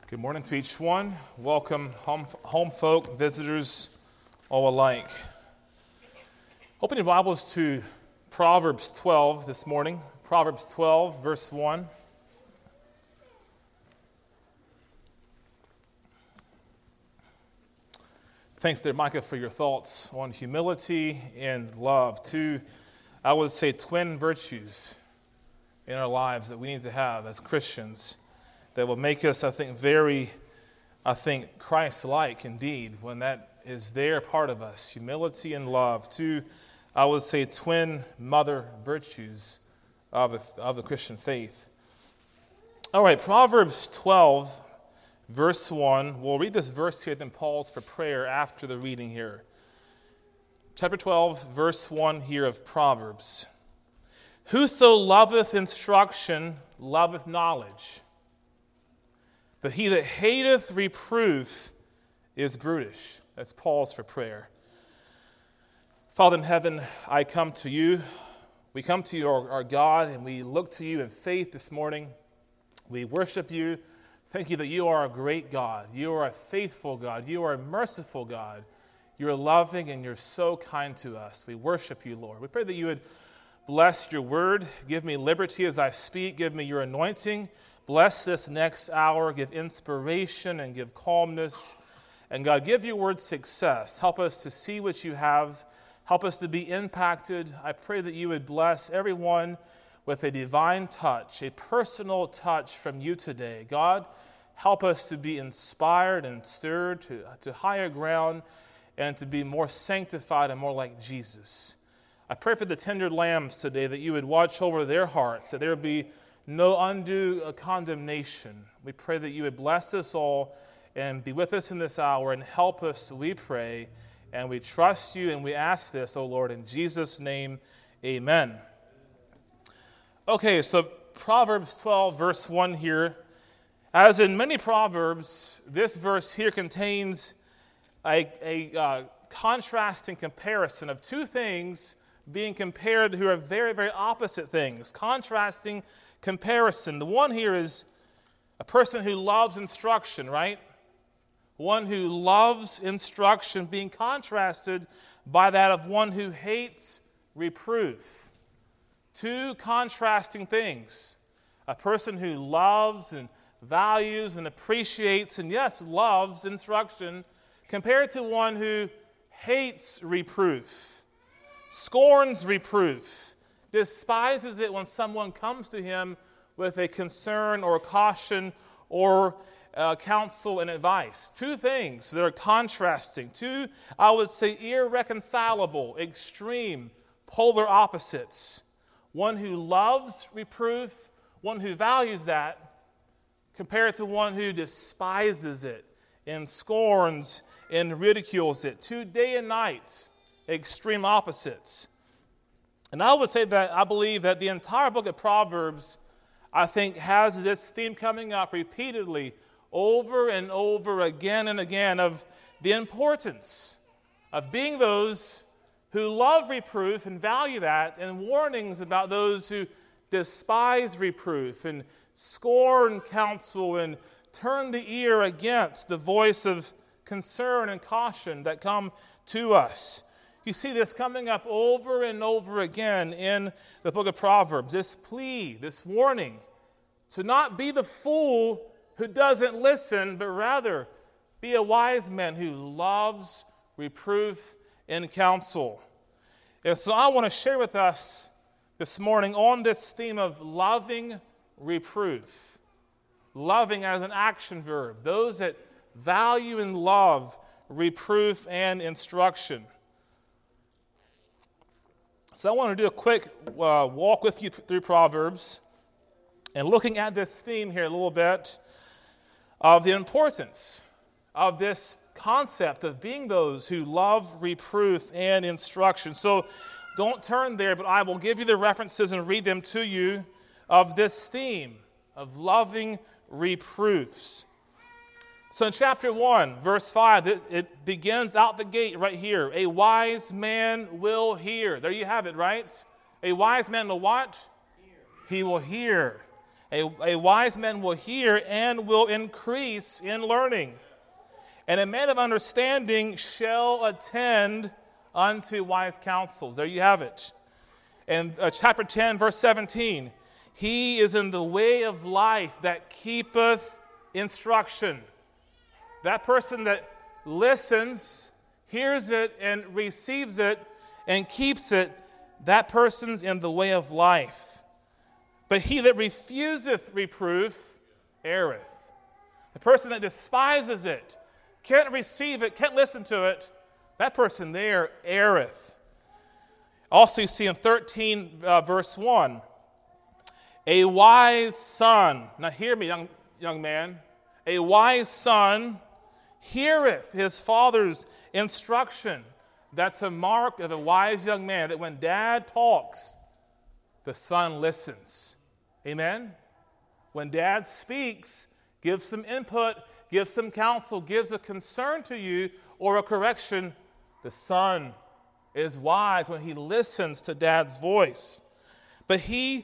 Good morning to each one. Welcome, home folk, visitors, all alike. Open your Bibles to Proverbs 12 this morning. Proverbs 12, verse 1. Thanks there, Micah, for your thoughts on humility and love. Two, I would say, twin virtues in our lives that we need to have as Christians that will make us, very Christ-like indeed when that is there part of us. Humility and love. Two, I would say, twin mother virtues of the Christian faith. All right, Proverbs 12, verse 1. We'll read this verse here, then pause for prayer after the reading here. Chapter 12, verse 1 here of Proverbs. Whoso loveth instruction loveth knowledge, but he that hateth reproof is brutish. Let's pause for prayer. Father in heaven, I come to you. We come to you, our God, and we look to you in faith this morning. We worship you. Thank you that you are a great God. You are a faithful God. You are a merciful God. You're loving and you're so kind to us. We worship you, Lord. We pray that you would bless your word. Give me liberty as I speak. Give me your anointing. Bless this next hour. Give inspiration and give calmness. And God, give your word success. Help us to see what you have. Help us to be impacted. I pray that you would bless everyone with a divine touch, a personal touch from you today. God, help us to be inspired and stirred to higher ground and to be more sanctified and more like Jesus. I pray for the tender lambs today that you would watch over their hearts, that there would be no undue condemnation. We pray that you would bless us all and be with us in this hour and help us, we pray, and we trust you and we ask this, O Lord, in Jesus' name, amen. Okay, so Proverbs 12, verse 1 here. As in many Proverbs, this verse here contains a contrasting comparison of two things being compared who are very, very opposite things. Contrasting comparison. The one here is a person who loves instruction, right? One who loves instruction being contrasted by that of one who hates reproof. Two contrasting things. A person who loves and values and appreciates and, yes, loves instruction compared to one who hates reproof, scorns reproof, despises it when someone comes to him with a concern or caution or counsel and advice. Two things that are contrasting. Two, I would say, irreconcilable, extreme, polar opposites. One who loves reproof, one who values that, compared to one who despises it and scorns and ridicules it. Two day and night, extreme opposites. And I would say that I believe that the entire book of Proverbs, has this theme coming up repeatedly over and over again and again of the importance of being those who love reproof and value that, and warnings about those who despise reproof and scorn counsel and turn the ear against the voice of concern and caution that come to us. You see this coming up over and over again in the book of Proverbs. This plea, this warning to not be the fool who doesn't listen, but rather be a wise man who loves reproof and counsel. And so I want to share with us this morning on this theme of loving reproof. Loving as an action verb. Those that value and love reproof and instruction. So I want to do a quick walk with you through Proverbs and looking at this theme here a little bit of the importance of this concept of being those who love reproof and instruction. So don't turn there, but I will give you the references and read them to you of this theme of loving reproofs. So in chapter 1, verse 5, it begins out the gate right here. A wise man will hear. There you have it, right? A wise man will what? Hear. He will hear. A wise man will hear and will increase in learning. And a man of understanding shall attend unto wise counsels. There you have it. In chapter 10, verse 17, he is in the way of life that keepeth instruction. That person that listens, hears it, and receives it, and keeps it, that person's in the way of life. But he that refuseth reproof erreth. The person that despises it, can't receive it, can't listen to it, that person there erreth. Also you see in 13 verse 1, a wise son, now hear me young man, a wise son heareth his father's instruction. That's a mark of a wise young man, that when dad talks, the son listens. Amen? When dad speaks, gives some input, gives some counsel, gives a concern to you or a correction, the son is wise when he listens to dad's voice. And he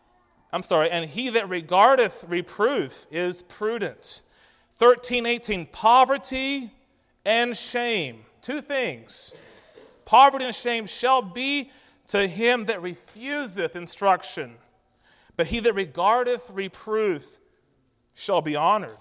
that regardeth reproof is prudent. 13:18, poverty and shame. Two things. Poverty and shame shall be to him that refuseth instruction, but he that regardeth reproof shall be honored.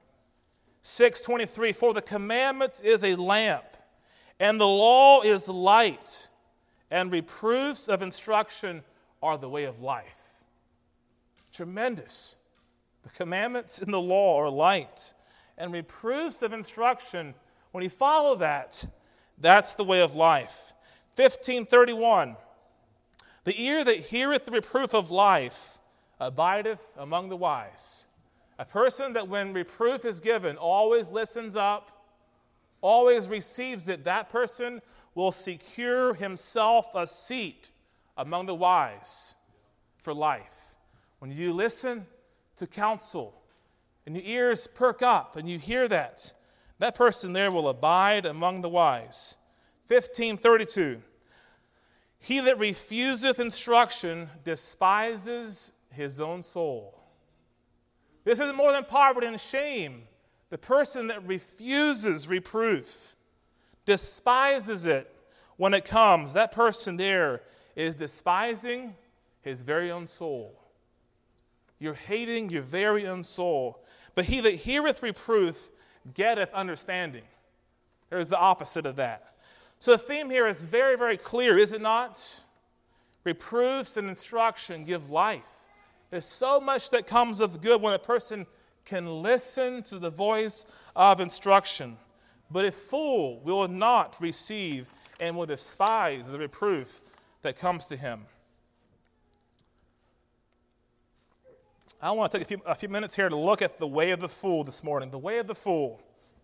6:23, for the commandment is a lamp, and the law is light, and reproofs of instruction are the way of life. Tremendous. The commandments in the law are light, and reproofs of instruction, when you follow that, that's the way of life. 15:31, the ear that heareth the reproof of life abideth among the wise. A person that when reproof is given always listens up, always receives it, that person will secure himself a seat among the wise for life. When you listen to counsel and your ears perk up and you hear that, that person there will abide among the wise. 15:32, he that refuseth instruction despises his own soul. This is more than poverty and shame. The person that refuses reproof, despises it when it comes, that person there is despising his very own soul. You're hating your very own soul. But he that heareth reproof getteth understanding. There's the opposite of that. So the theme here is very, very clear, is it not? Reproofs and instruction give life. There's so much that comes of good when a person can listen to the voice of instruction. But a fool will not receive and will despise the reproof that comes to him. I want to take a few minutes here to look at the way of the fool this morning. The way of the fool.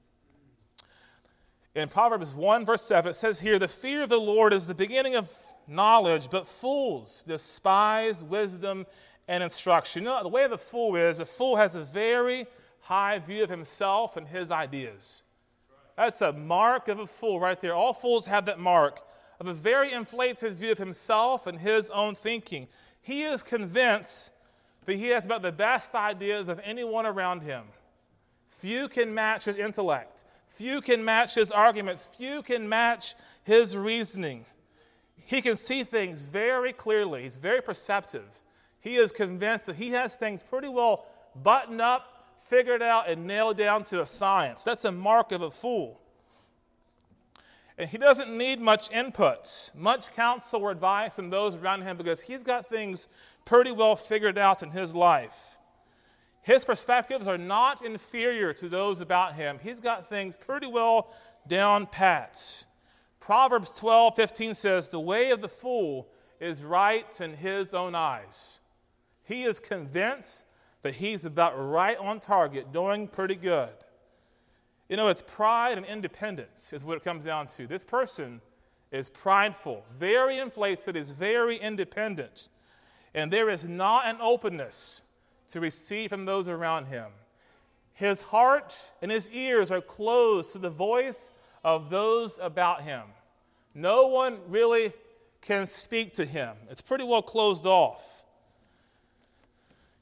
In Proverbs 1, verse 7, it says here, the fear of the Lord is the beginning of knowledge, but fools despise wisdom and instruction. You know, the way of the fool is, a fool has a very high view of himself and his ideas. That's a mark of a fool right there. All fools have that mark of a very inflated view of himself and his own thinking. He is convinced that he has about the best ideas of anyone around him. Few can match his intellect. Few can match his arguments. Few can match his reasoning. He can see things very clearly. He's very perceptive. He is convinced that he has things pretty well buttoned up, figured out, and nailed down to a science. That's a mark of a fool. And he doesn't need much input, much counsel or advice from those around him because he's got things pretty well figured out in his life. His perspectives are not inferior to those about him. He's got things pretty well down pat. Proverbs 12:15 says, the way of the fool is right in his own eyes. He is convinced that he's about right on target, doing pretty good. You know, it's pride and independence is what it comes down to. This person is prideful, very inflated, is very independent. And there is not an openness to receive from those around him. His heart and his ears are closed to the voice of those about him. No one really can speak to him. It's pretty well closed off.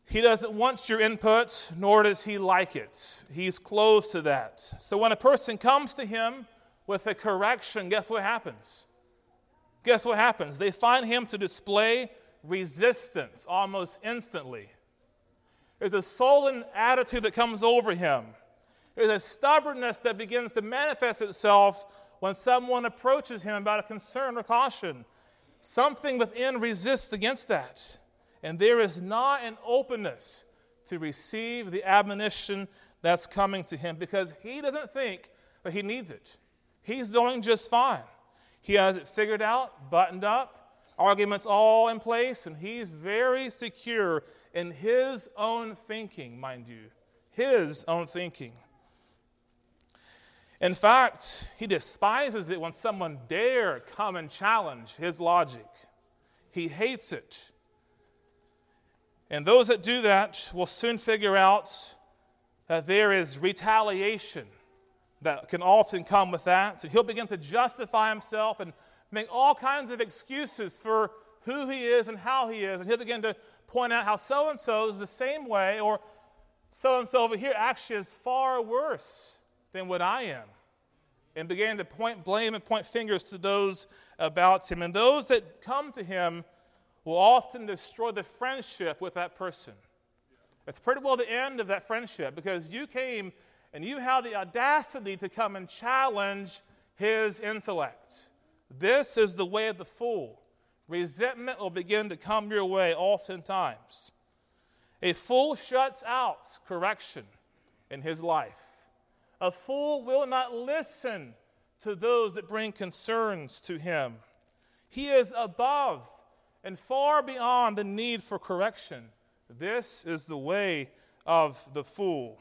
He doesn't want your input, nor does he like it. He's close to that. So when a person comes to him with a correction, guess what happens? Guess what happens? They find him to display resistance almost instantly. There's a sullen attitude that comes over him. There's a stubbornness that begins to manifest itself when someone approaches him about a concern or caution. Something within resists against that. And there is not an openness to receive the admonition that's coming to him because he doesn't think that he needs it. He's doing just fine. He has it figured out, buttoned up, arguments all in place, and he's very secure in his own thinking, mind you. His own thinking. In fact, he despises it when someone dare come and challenge his logic. He hates it. And those that do that will soon figure out that there is retaliation that can often come with that. So he'll begin to justify himself and make all kinds of excuses for who he is and how he is. And he'll begin to point out how so-and-so is the same way, or so-and-so over here actually is far worse than what I am. And began to point blame and point fingers to those about him. And those that come to him will often destroy the friendship with that person. It's pretty well the end of that friendship because you came and you have the audacity to come and challenge his intellect. This is the way of the fool. Resentment will begin to come your way oftentimes. A fool shuts out correction in his life. A fool will not listen to those that bring concerns to him. He is above and far beyond the need for correction. This is the way of the fool.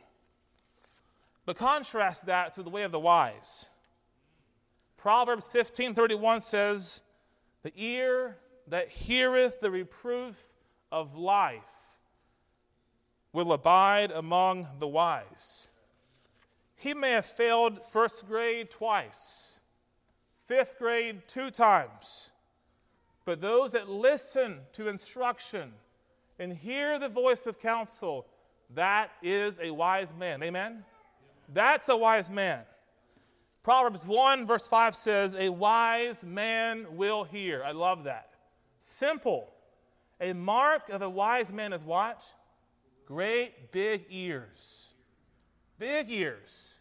But contrast that to the way of the wise. Proverbs 15:31 says, "The ear that heareth the reproof of life will abide among the wise." He may have failed first grade twice, fifth grade 2 times, but those that listen to instruction and hear the voice of counsel, that is a wise man. Amen? That's a wise man. Proverbs 1 verse 5 says, "A wise man will hear." I love that. Simple. A mark of a wise man is what? Great big ears. Big ears.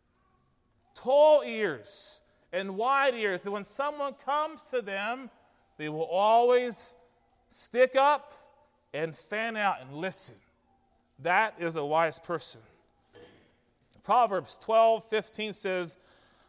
Tall ears and wide ears. And when someone comes to them, they will always stick up and fan out and listen. That is a wise person. Proverbs 12:15 says,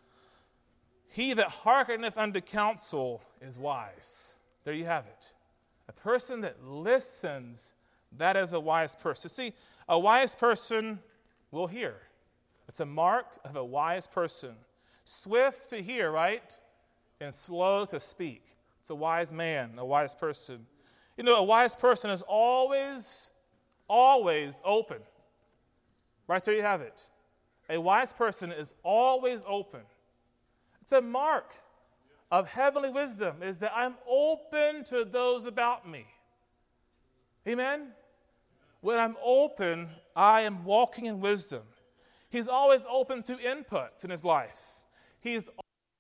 "He that hearkeneth unto counsel is wise." There you have it. A person that listens, that is a wise person. See, a wise person will hear. It's a mark of a wise person. Swift to hear, right? And slow to speak. It's a wise man, a wise person. You know, a wise person is always open. Right there you have it. A wise person is always open. It's a mark of heavenly wisdom is that I'm open to those about me. Amen? When I'm open, I am walking in wisdom. He's always open to input in his life. He's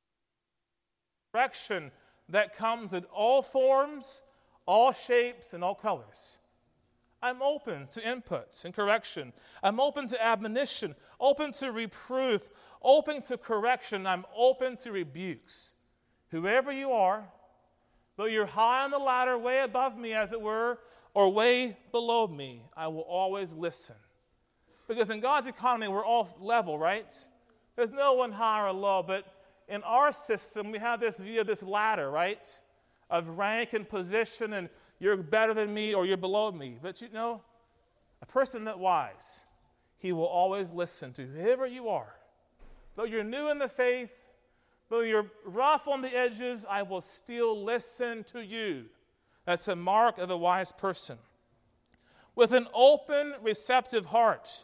direction that comes in all forms, all shapes, and all colors. I'm open to inputs and correction. I'm open to admonition, open to reproof, open to correction. I'm open to rebukes. Whoever you are, though you're high on the ladder, way above me, as it were, or way below me, I will always listen. Because in God's economy, we're all level, right? There's no one high or low, but in our system, we have this view of this ladder, right? Of rank and position, and you're better than me or you're below me. But you know, a person that wise, he will always listen to whoever you are. Though you're new in the faith, though you're rough on the edges, I will still listen to you. That's a mark of a wise person. With an open, receptive heart.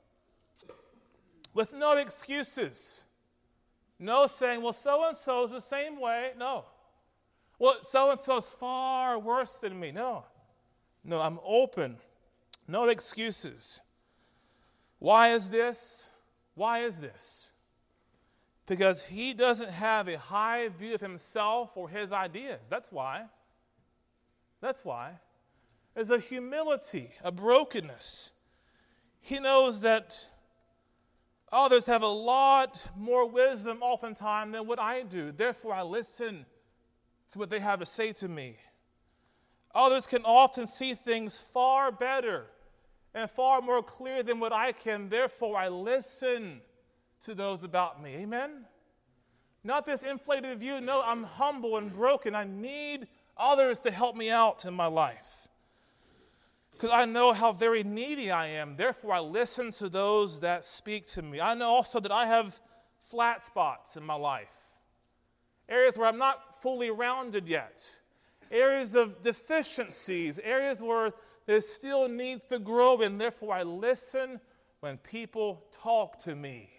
With no excuses. No saying, well, so-and-so is the same way. No. Well, so-and-so is far worse than me. No. No, I'm open No excuses. Why is this? Why is this? Because he doesn't have a high view of himself or his ideas. That's why. That's why. There's a humility, a brokenness. He knows that others have a lot more wisdom oftentimes than what I do. Therefore, I listen to what they have to say to me. Others can often see things far better and far more clear than what I can. Therefore, I listen to those about me. Amen? Not this inflated view. No, I'm humble and broken. I need others to help me out in my life. Because I know how very needy I am. Therefore, I listen to those that speak to me. I know also that I have flat spots in my life. Areas where I'm not fully rounded yet. Areas of deficiencies. Areas where there still needs to grow. And therefore, I listen when people talk to me.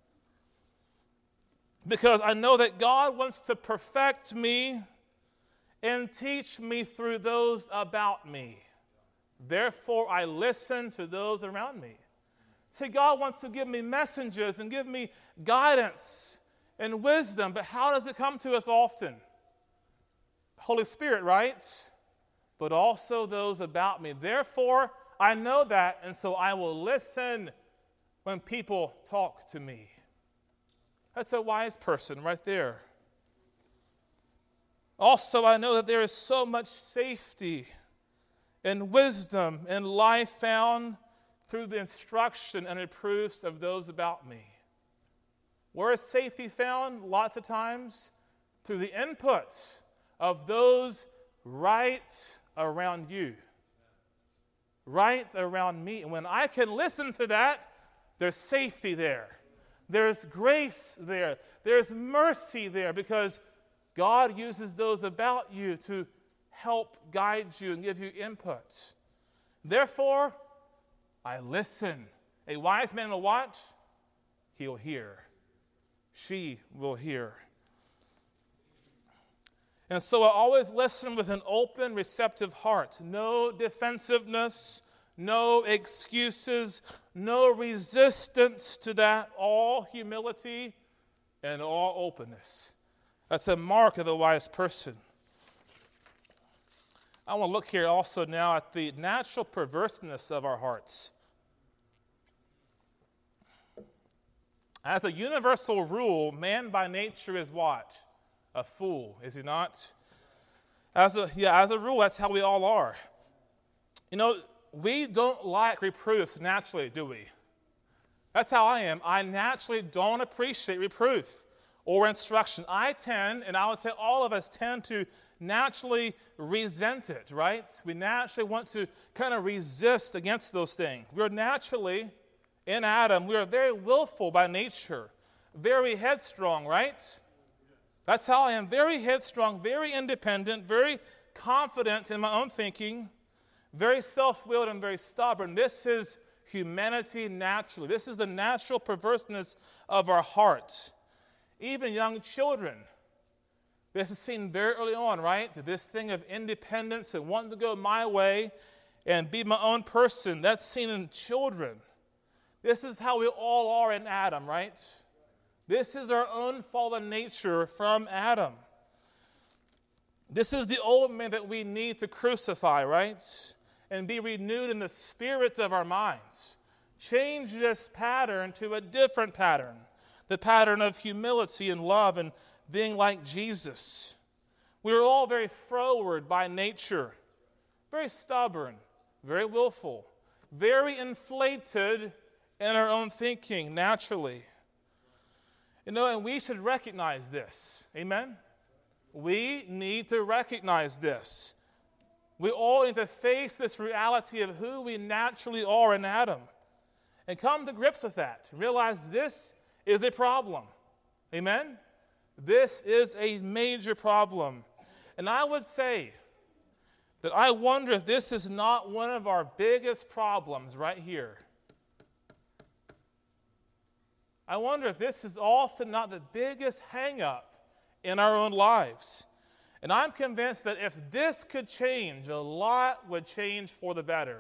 Because I know that God wants to perfect me and teach me through those about me. Therefore, I listen to those around me. See, God wants to give me messengers and give me guidance and wisdom, but how does it come to us often? Holy Spirit, right? But also those about me. Therefore, I know that, and so I will listen when people talk to me. That's a wise person right there. Also, I know that there is so much safety and wisdom and life found through the instruction and reproofs of those about me. Where is safety found? Lots of times through the input of those right around you, right around me. And when I can listen to that, there's safety there. There's grace there. There's mercy there because God uses those about you to help guide you and give you input. Therefore, I listen. A wise man will what? He'll hear. She will hear. And so I always listen with an open, receptive heart. No defensiveness, no excuses, no resistance to that. All humility and all openness. That's a mark of a wise person. I want to look here also now at the natural perverseness of our hearts. As a universal rule, man by nature is what? A fool, is he not? As a rule, that's how we all are. You know, we don't like reproofs naturally, do we? That's how I am. I naturally don't appreciate reproof or instruction. I tend, and I would say all of us tend to naturally resent it, right? We naturally want to kind of resist against those things. We're naturally, in Adam, we are very willful by nature, very headstrong, right? That's how I am, very headstrong, very independent, very confident in my own thinking, very self-willed and very stubborn. This is humanity naturally. This is the natural perverseness of our heart. Even young children, this is seen very early on, right? This thing of independence and wanting to go my way and be my own person, that's seen in children. This is how we all are in Adam, right? This is our own fallen nature from Adam. This is the old man that we need to crucify, right? And be renewed in the spirit of our minds. Change this pattern to a different pattern. The pattern of humility and love and being like Jesus. We are all very froward by nature, very stubborn, very willful, very inflated in our own thinking naturally. You know, and we should recognize this. Amen? We need to recognize this. We all need to face this reality of who we naturally are in Adam and come to grips with that. Realize this is a problem. Amen? This is a major problem. And I would say that I wonder if this is not one of our biggest problems right here. I wonder if this is often not the biggest hang-up in our own lives. And I'm convinced that if this could change, a lot would change for the better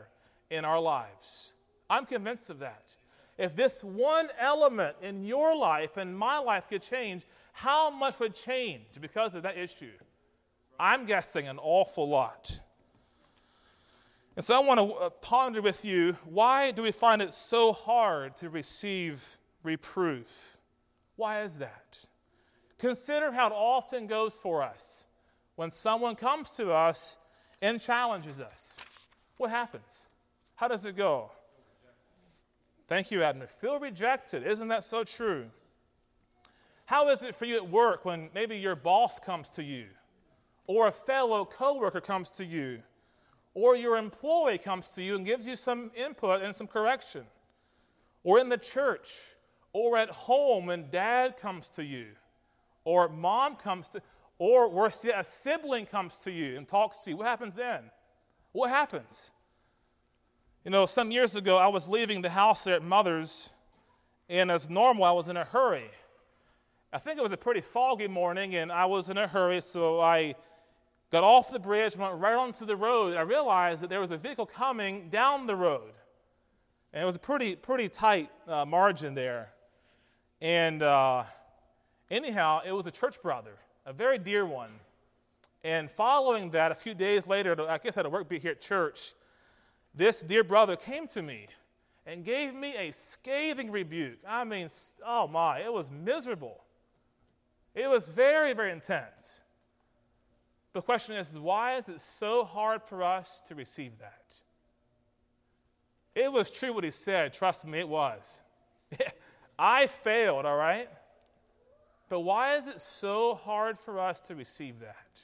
in our lives. I'm convinced of that. If this one element in your life and my life could change, how much would change because of that issue? I'm guessing an awful lot. And so I want to ponder with you, why do we find it so hard to receive reproof? Why is that? Consider how it often goes for us when someone comes to us and challenges us. What happens? How does it go? Thank you, Abner. Feel rejected. Isn't that so true? How is it for you at work when maybe your boss comes to you, or a fellow coworker comes to you, or your employee comes to you and gives you some input and some correction? Or in the church, or at home when dad comes to you, or mom comes to, or worse yet, a sibling comes to you and talks to you. What happens then? What happens? You know, some years ago, I was leaving the house there at Mother's, and as normal, I was in a hurry. I think it was a pretty foggy morning, and I was in a hurry, so I got off the bridge, went right onto the road, and I realized that there was a vehicle coming down the road. And it was a pretty tight margin there. And anyhow, it was a church brother, a very dear one. And following that, a few days later, I guess I had a work beat here at church, this dear brother came to me and gave me a scathing rebuke. I mean, oh my, it was miserable. It was very, very intense. The question is, why is it so hard for us to receive that? It was true what he said. Trust me, it was. I failed, all right? But why is it so hard for us to receive that?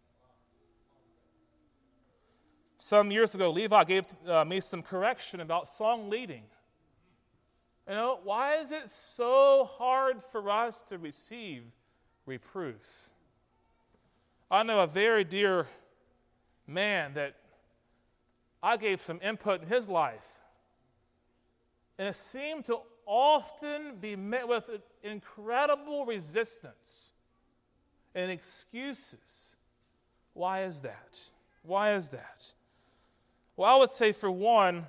Some years ago, Levi gave me some correction about song leading. You know, why is it so hard for us to receive reproof? I know a very dear man that I gave some input in his life, and it seemed to often be met with incredible resistance and excuses. Why is that? Why is that? Well, I would say, for one,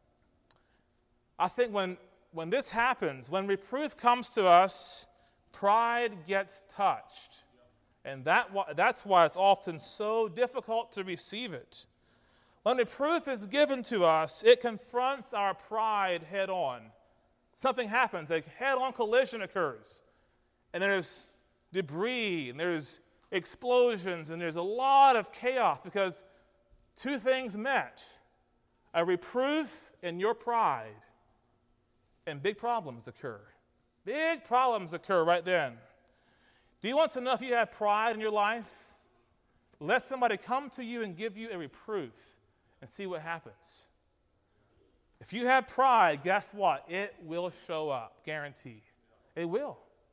I think when this happens, when reproof comes to us, pride gets touched. And that's why it's often so difficult to receive it. When reproof is given to us, it confronts our pride head on. Something happens, a head-on collision occurs. And there's debris, and there's explosions, and there's a lot of chaos because two things met: a reproof and your pride. And big problems occur. Big problems occur right then. Do you want to know if you have pride in your life? Let somebody come to you and give you a reproof and see what happens. If you have pride, guess what? It will show up, guarantee. It will.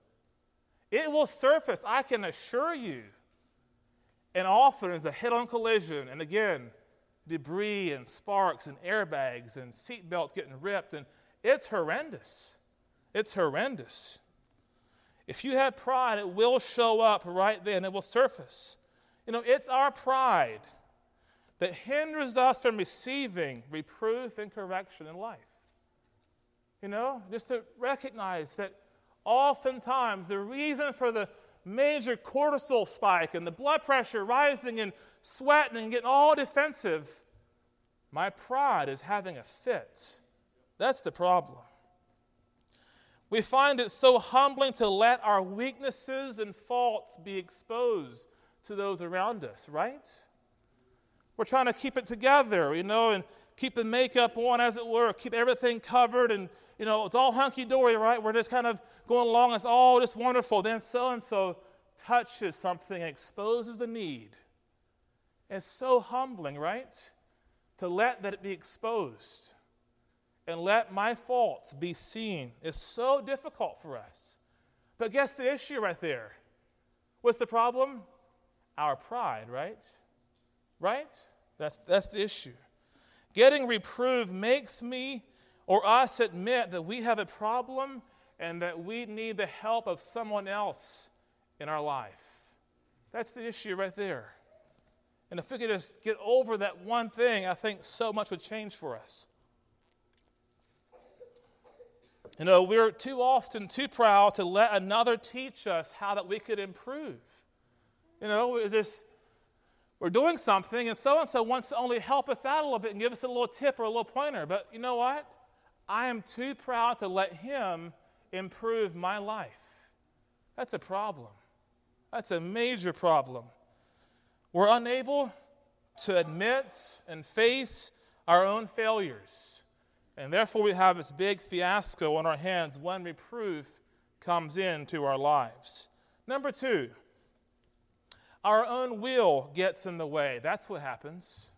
It will surface, I can assure you. And often it's a head-on collision, and again, debris and sparks and airbags and seatbelts getting ripped, and it's horrendous. It's horrendous. If you have pride, it will show up right then. It will surface. You know, it's our pride that hinders us from receiving reproof and correction in life. You know, just to recognize that oftentimes the reason for the major cortisol spike and the blood pressure rising and sweating and getting all defensive, my pride is having a fit. That's the problem. We find it so humbling to let our weaknesses and faults be exposed to those around us, right? We're trying to keep it together, you know, and keep the makeup on, as it were, keep everything covered, and, you know, it's all hunky-dory, right? We're just kind of going along, it's all just wonderful. Then so-and-so touches something and exposes a need. It's so humbling, right? To let that be exposed and let my faults be seen is so difficult for us. But guess the issue right there? What's the problem? Our pride, right? Right? That's the issue. Getting reproved makes me or us admit that we have a problem and that we need the help of someone else in our life. That's the issue right there. And if we could just get over that one thing, I think so much would change for us. You know, we're too often too proud to let another teach us how that we could improve. You know, we're doing something, and so wants to only help us out a little bit and give us a little tip or a little pointer. But you know what? I am too proud to let him improve my life. That's a problem. That's a major problem. We're unable to admit and face our own failures. And therefore we have this big fiasco on our hands when reproof comes into our lives. Number 2, our own will gets in the way. That's what happens.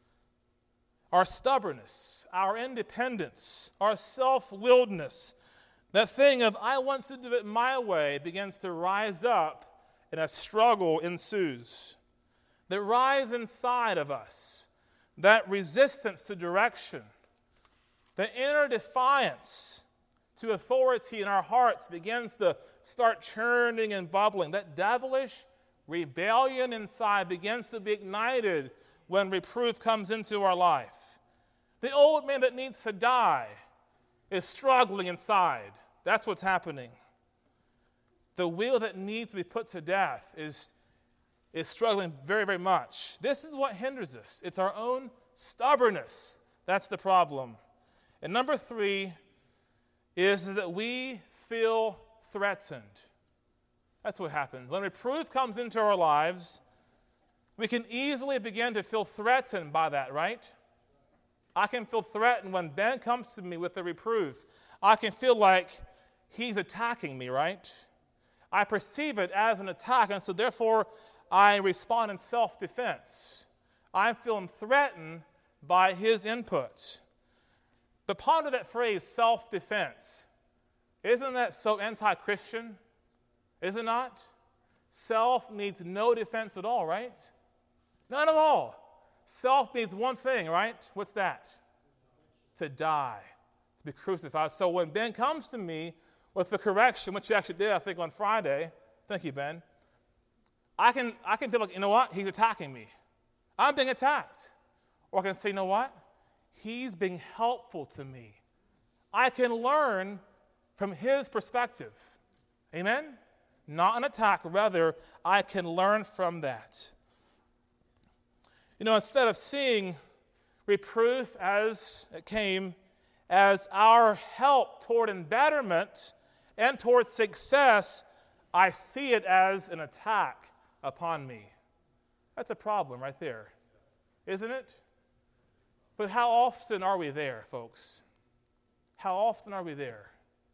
Our stubbornness, our independence, our self-willedness, that thing of I want to do it my way begins to rise up and a struggle ensues. That rise inside of us, that resistance to direction, the inner defiance to authority in our hearts begins to start churning and bubbling. That devilish rebellion inside begins to be ignited when reproof comes into our life. The old man that needs to die is struggling inside. That's what's happening. The will that needs to be put to death is struggling very, very much. This is what hinders us. It's our own stubbornness. That's the problem. And number 3 is that we feel threatened. That's what happens. When reproof comes into our lives, we can easily begin to feel threatened by that, right? I can feel threatened when Ben comes to me with a reproof. I can feel like he's attacking me, right? I perceive it as an attack, and so therefore I respond in self-defense. I'm feeling threatened by his input. But ponder that phrase, self-defense. Isn't that so anti-Christian? Is it not? Self needs no defense at all, right? None at all. Self needs one thing, right? What's that? To die, to be crucified. So when Ben comes to me with the correction, which he actually did, I think, on Friday, thank you, Ben, I can feel like, you know what? He's attacking me. I'm being attacked. Or I can say, you know what? He's being helpful to me. I can learn from his perspective. Amen? Not an attack, rather, I can learn from that. You know, instead of seeing reproof as it came as our help toward betterment and toward success, I see it as an attack upon me. That's a problem right there, isn't it? But how often are we there, folks? How often are we there?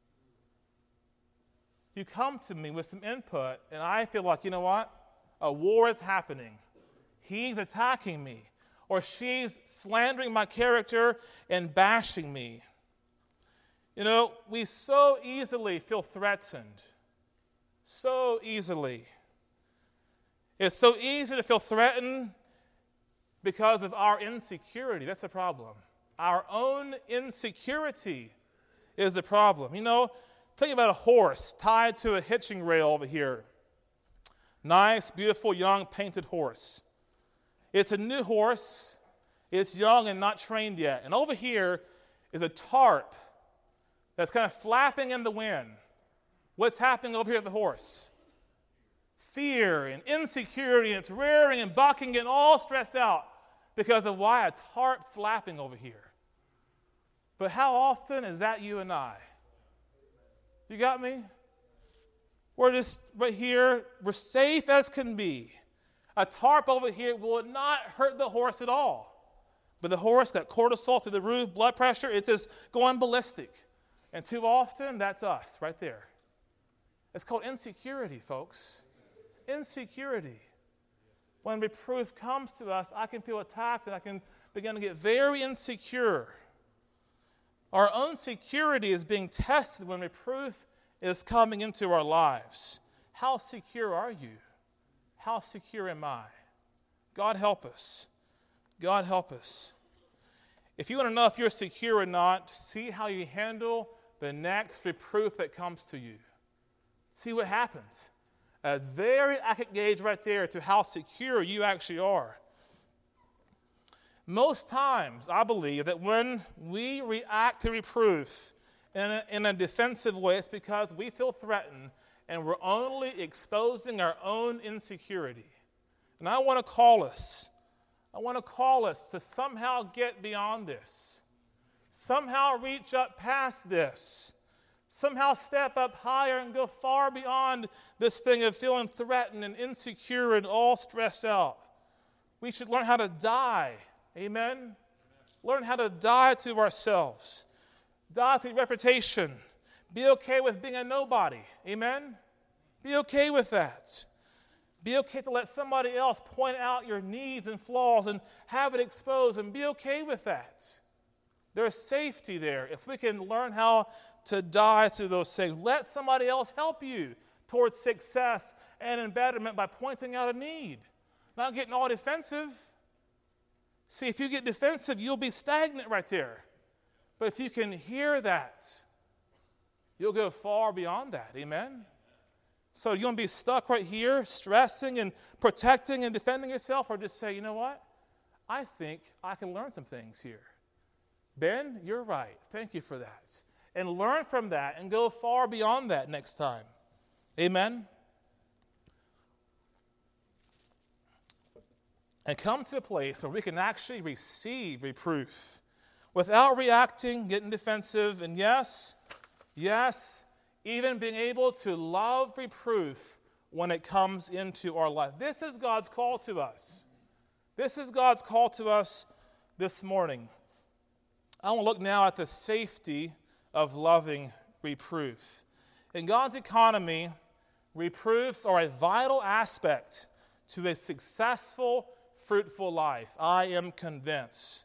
You come to me with some input, and I feel like, you know what? A war is happening. He's attacking me, or she's slandering my character and bashing me. You know, we so easily feel threatened. So easily. It's so easy to feel threatened because of our insecurity. That's the problem. Our own insecurity is the problem. You know, think about a horse tied to a hitching rail over here. Nice, beautiful, young, painted horse. It's a new horse. It's young and not trained yet. And over here is a tarp that's kind of flapping in the wind. What's happening over here at the horse? Fear and insecurity, and it's rearing and bucking and all stressed out because of why? A tarp flapping over here. But how often is that you and I? You got me? We're just right here. We're safe as can be. A tarp over here will not hurt the horse at all. But the horse got cortisol through the roof, blood pressure, it's just going ballistic. And too often, that's us right there. It's called insecurity, folks. Insecurity. When reproof comes to us, I can feel attacked and I can begin to get very insecure. Our own security is being tested when reproof is coming into our lives. How secure are you? How secure am I? God help us. God help us. If you want to know if you're secure or not, see how you handle the next reproof that comes to you. See what happens. A very accurate gauge right there to how secure you actually are. Most times, I believe that when we react to reproof in a defensive way, it's because we feel threatened and we're only exposing our own insecurity. And I want to call us to somehow get beyond this, somehow reach up past this, somehow step up higher and go far beyond this thing of feeling threatened and insecure and all stressed out. We should learn how to die. Amen? Learn how to die to ourselves. Die to reputation. Be okay with being a nobody. Amen? Be okay with that. Be okay to let somebody else point out your needs and flaws and have it exposed, and be okay with that. There's safety there if we can learn how to die to those things. Let somebody else help you towards success and embetterment by pointing out a need, not getting all defensive. See, if you get defensive, you'll be stagnant right there. But if you can hear that, you'll go far beyond that. Amen? So you're going to be stuck right here, stressing and protecting and defending yourself, or just say, you know what? I think I can learn some things here. Ben, you're right. Thank you for that. And learn from that and go far beyond that next time. Amen? And come to a place where we can actually receive reproof without reacting, getting defensive, and yes, even being able to love reproof when it comes into our life. This is God's call to us. This is God's call to us this morning. I want to look now at the safety of loving reproof. In God's economy, reproofs are a vital aspect to a successful, fruitful life. I am convinced.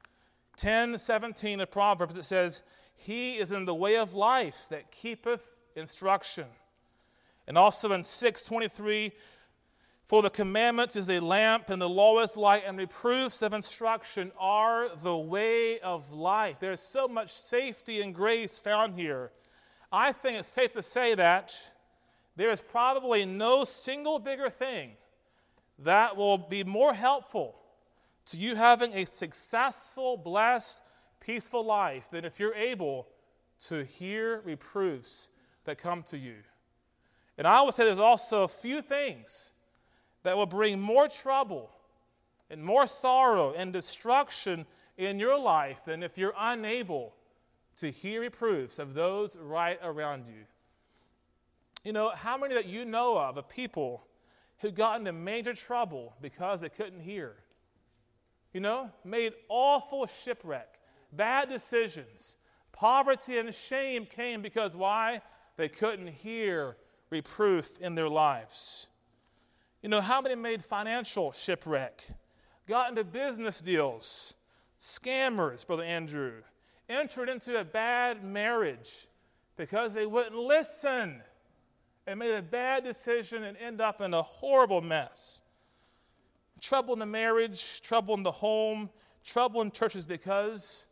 10:17 of Proverbs, it says, "He is in the way of life that keepeth instruction." And also in 6:23, "For the commandments is a lamp, and the law is light, and reproofs of instruction are the way of life." There's so much safety and grace found here. I think it's safe to say that there is probably no single bigger thing that will be more helpful to you having a successful, blessed, peaceful life than if you're able to hear reproofs that come to you. And I would say there's also a few things that will bring more trouble and more sorrow and destruction in your life than if you're unable to hear reproofs of those right around you. You know, how many that you know of people who got into major trouble because they couldn't hear? You know, made awful shipwreck, bad decisions. Poverty and shame came because why? They couldn't hear reproof in their lives. You know, how many made financial shipwreck, got into business deals, scammers, Brother Andrew, entered into a bad marriage because they wouldn't listen and made a bad decision and end up in a horrible mess. Trouble in the marriage, trouble in the home, trouble in churches because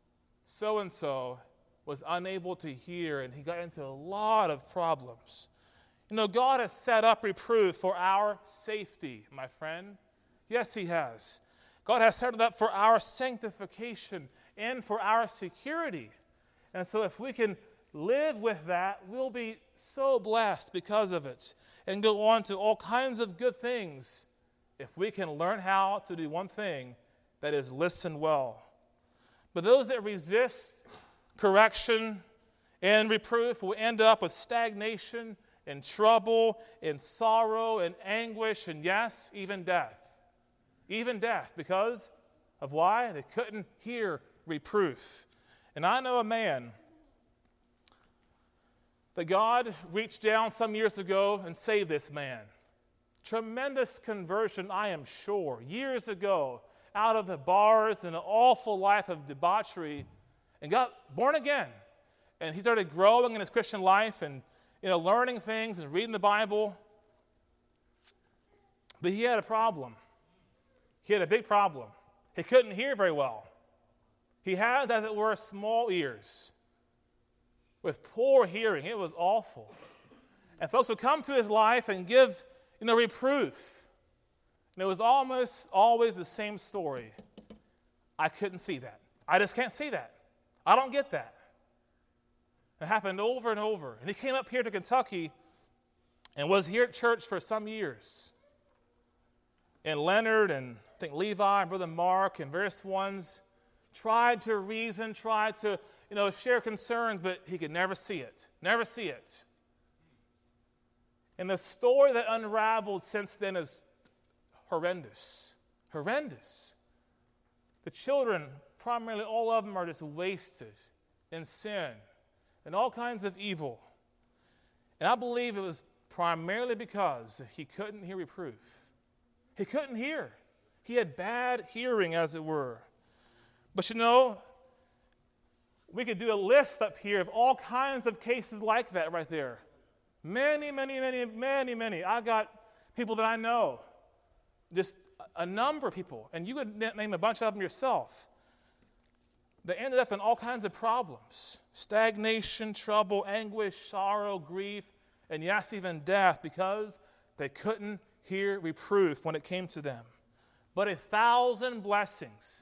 so-and-so was unable to hear and he got into a lot of problems. You know, God has set up reproof for our safety, my friend. Yes, He has. God has set it up for our sanctification and for our security. And so if we can live with that, we'll be so blessed because of it and go on to all kinds of good things if we can learn how to do one thing, that is listen well. But those that resist correction and reproof will end up with stagnation and trouble and sorrow and anguish and, yes, even death. Even death because of why? They couldn't hear reproof. And I know a man that God reached down some years ago and saved this man. Tremendous conversion, I am sure, years ago, out of the bars and an awful life of debauchery, and got born again. And he started growing in his Christian life and learning things and reading the Bible. But he had a problem. He had a big problem. He couldn't hear very well. He has, as it were, small ears with poor hearing. It was awful. And folks would come to his life and give reproof. And it was almost always the same story. I couldn't see that. I just can't see that. I don't get that. It happened over and over. And he came up here to Kentucky and was here at church for some years. And Leonard and I think Levi and Brother Mark and various ones tried to reason, tried to, share concerns, but he could never see it. Never see it. And the story that unraveled since then is horrendous. Horrendous. The children, primarily all of them, are just wasted in sin and all kinds of evil. And I believe it was primarily because he couldn't hear reproof. He couldn't hear. He had bad hearing, as it were. But we could do a list up here of all kinds of cases like that right there. Many, many, many, many, many. I got people that I know, just a number of people, and you could name a bunch of them yourself. They ended up in all kinds of problems: stagnation, trouble, anguish, sorrow, grief, and yes, even death, because they couldn't hear reproof when it came to them. But 1,000 blessings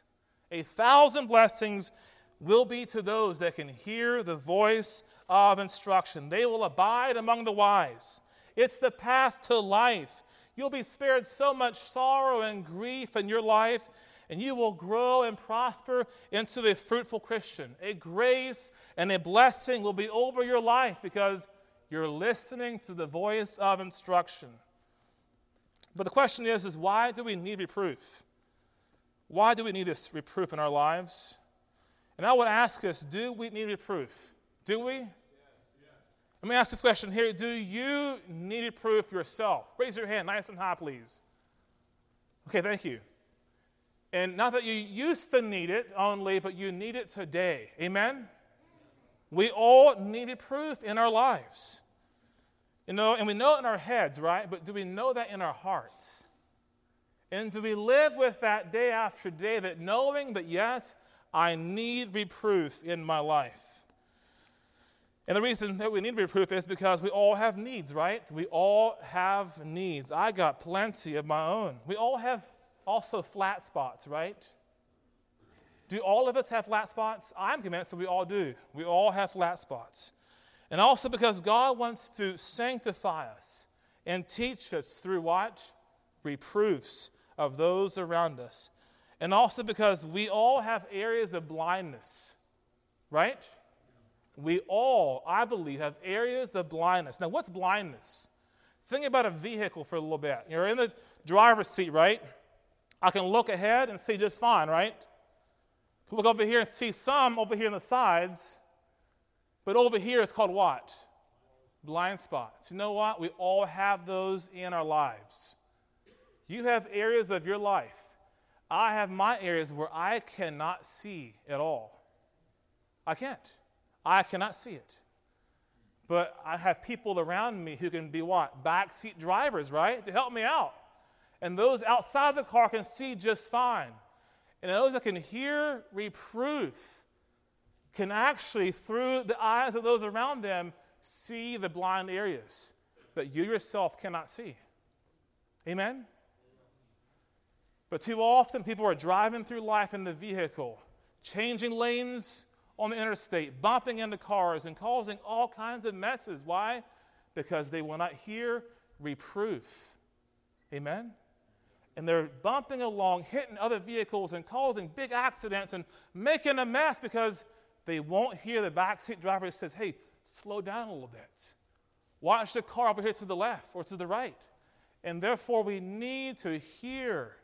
will be to those that can hear the voice of instruction. They will abide among the wise. It's the path to life. You'll be spared so much sorrow and grief in your life, and you will grow and prosper into a fruitful Christian. A grace and a blessing will be over your life because you're listening to the voice of instruction. But the question is why do we need reproof? Why do we need this reproof in our lives? And I would ask us, do we need reproof? Do we? Yes. Let me ask this question here. Do you need reproof yourself? Raise your hand nice and high, please. Okay, thank you. And not that you used to need it only, but you need it today. Amen? We all need reproof in our lives. And we know it in our heads, right? But do we know that in our hearts? And do we live with that day after day, that knowing that, yes, I need reproof in my life? And the reason that we need reproof is because we all have needs, right? We all have needs. I got plenty of my own. We all have also flat spots, right? Do all of us have flat spots? I'm convinced that we all do. We all have flat spots. And also because God wants to sanctify us and teach us through what? Reproofs of those around us. And also because we all have areas of blindness, right? We all, I believe, have areas of blindness. Now, what's blindness? Think about a vehicle for a little bit. You're in the driver's seat, right? I can look ahead and see just fine, right? Look over here and see some over here on the sides, but over here it's called what? Blind spots. You know what? We all have those in our lives. You have areas of your life. I have my areas where I cannot see at all. I can't. I cannot see it. But I have people around me who can be what? Backseat drivers, right? To help me out. And those outside the car can see just fine. And those that can hear reproof can actually, through the eyes of those around them, see the blind areas that you yourself cannot see. Amen? But too often people are driving through life in the vehicle, changing lanes on the interstate, bumping into cars and causing all kinds of messes. Why? Because they will not hear reproof. Amen? And they're bumping along, hitting other vehicles and causing big accidents and making a mess because they won't hear the backseat driver that says, hey, slow down a little bit. Watch the car over here to the left or to the right. And therefore we need to hear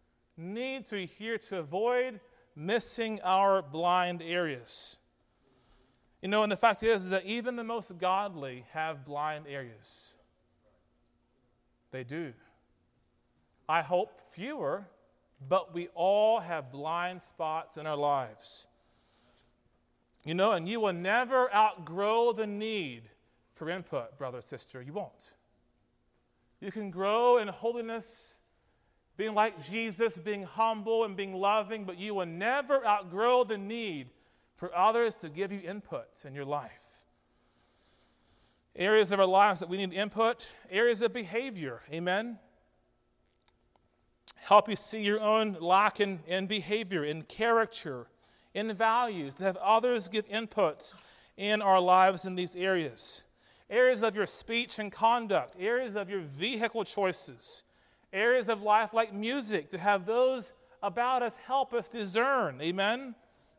to avoid missing our blind areas. And the fact is that even the most godly have blind areas. They do. I hope fewer, but we all have blind spots in our lives. And you will never outgrow the need for input, brother, sister. You won't. You can grow in holiness, being like Jesus, being humble and being loving, but you will never outgrow the need for others to give you input in your life. Areas of our lives that we need input, areas of behavior, amen? help you see your own lack in behavior, in character, in values, to have others give input in our lives in these areas. Areas of your speech and conduct, areas of your vehicle choices, areas of life like music, to have those about us help us discern. Amen?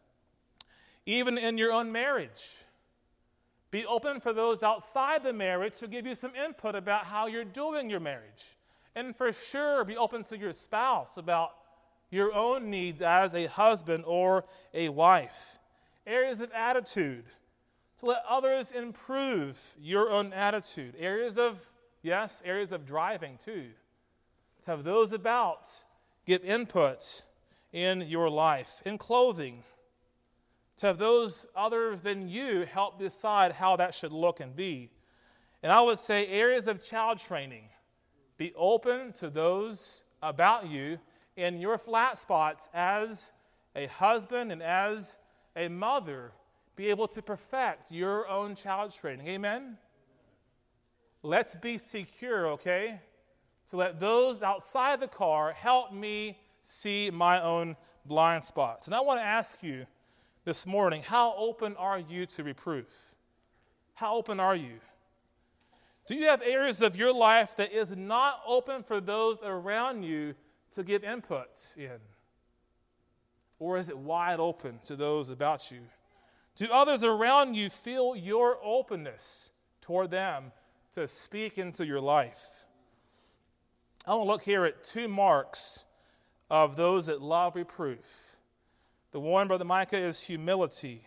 Even in your own marriage, be open for those outside the marriage to give you some input about how you're doing your marriage. And for sure, be open to your spouse about your own needs as a husband or a wife. Areas of attitude, to let others improve your own attitude. Areas of driving too. To have those about give input in your life. In clothing, to have those other than you help decide how that should look and be. And I would say areas of child training. Be open to those about you in your flat spots as a husband and as a mother. Be able to perfect your own child training. Amen? Let's be secure, okay? To let those outside the car help me see my own blind spots. And I want to ask you this morning, how open are you to reproof? How open are you? Do you have areas of your life that is not open for those around you to give input in? Or is it wide open to those about you? Do others around you feel your openness toward them to speak into your life? I want to look here at 2 marks of those that love reproof. The one, Brother Micah, is humility.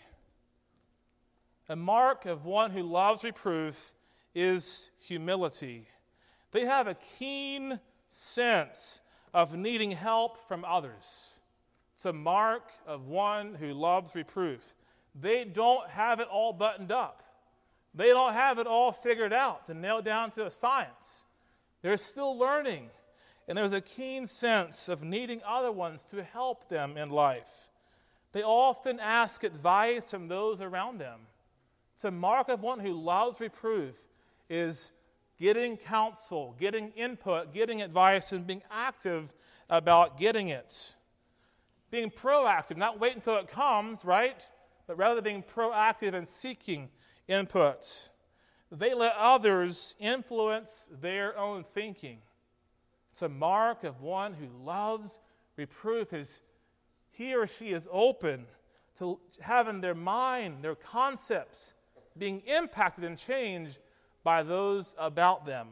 A mark of one who loves reproof is humility. They have a keen sense of needing help from others. It's a mark of one who loves reproof. They don't have it all buttoned up. They don't have it all figured out and nailed down to a science. They're still learning. And there's a keen sense of needing other ones to help them in life. They often ask advice from those around them. It's a mark of one who loves reproof is getting counsel, getting input, getting advice, and being active about getting it. Being proactive, not wait until it comes, right? But rather being proactive and seeking input. They let others influence their own thinking. It's a mark of one who loves reproof is he or she is open to having their mind, their concepts being impacted and changed by those about them.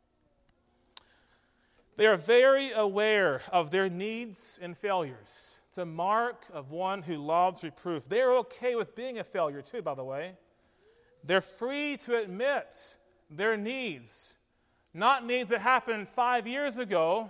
They are very aware of their needs and failures. It's a mark of one who loves reproof. They're okay with being a failure too, by the way. They're free to admit their needs. Not needs that happened 5 years ago.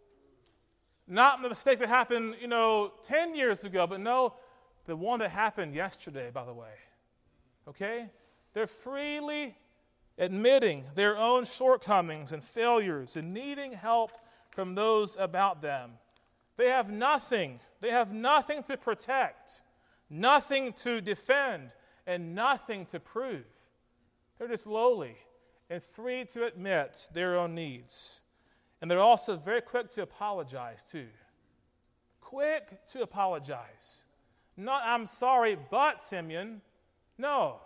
Not the mistake that happened, 10 years ago. But no, the one that happened yesterday, by the way. Okay? They're freely admitting their own shortcomings and failures and needing help from those about them. They have nothing. They have nothing to protect, nothing to defend, and nothing to prove. They're just lowly and free to admit their own needs. And they're also very quick to apologize, too. Quick to apologize. Not, I'm sorry, but, Simeon. No.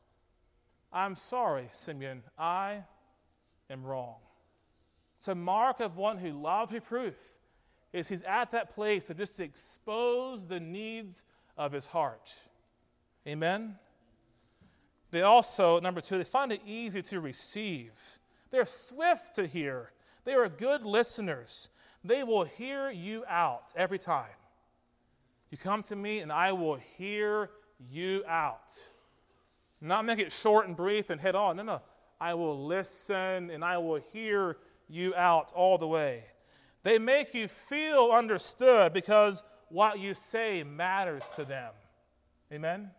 I'm sorry, Simeon. I am wrong. It's a mark of one who loves reproof, is he's at that place to just expose the needs of his heart. Amen? They also, number 2, they find it easy to receive. They're swift to hear. They are good listeners. They will hear you out every time. You come to me and I will hear you out. Not make it short and brief and head on. No. I will listen and I will hear you out all the way. They make you feel understood because what you say matters to them. Amen?